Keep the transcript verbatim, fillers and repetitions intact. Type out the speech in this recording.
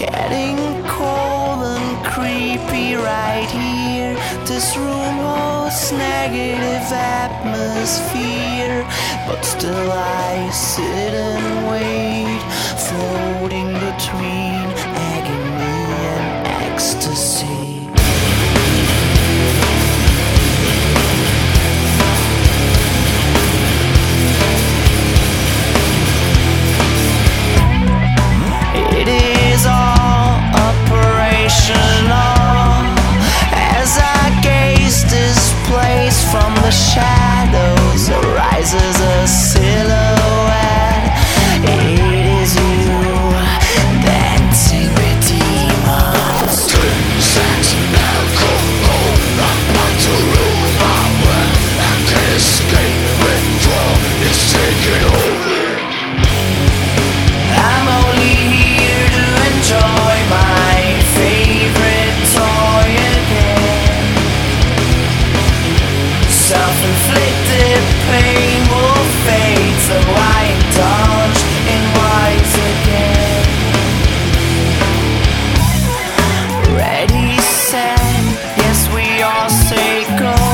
Getting cold and creepy right here. This room holds negative atmosphere, but still I sit and wait, floating between agony and ecstasy. It is all operational as I gaze displaced from the shadows. Arises a silhouette. It is you, dancing with demons. Sex and alcohol, not back to rule my breath. I can't escape, withdraw, it's taking over. I'm only here to enjoy my favorite toy again. Self-inflicted pain will fade, so I indulge in wise again. Ready, set, yes we all say go.